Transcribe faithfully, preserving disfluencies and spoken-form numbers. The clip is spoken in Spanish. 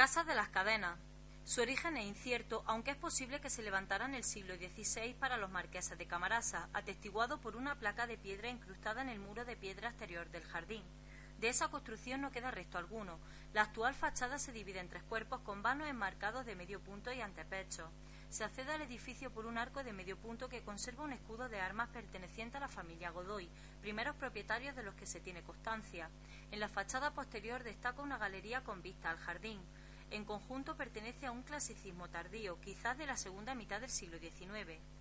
Casas de las Cadenas. Su origen es incierto, aunque es posible que se levantara en el siglo dieciséis para los marqueses de Camarasa, atestiguado por una placa de piedra incrustada en el muro de piedra exterior del jardín. De esa construcción no queda resto alguno. La actual fachada se divide en tres cuerpos con vanos enmarcados de medio punto y antepechos. Se accede al edificio por un arco de medio punto que conserva un escudo de armas perteneciente a la familia Godoy, primeros propietarios de los que se tiene constancia. En la fachada posterior destaca una galería con vista al jardín. En conjunto pertenece a un clasicismo tardío, quizás de la segunda mitad del siglo diecinueve.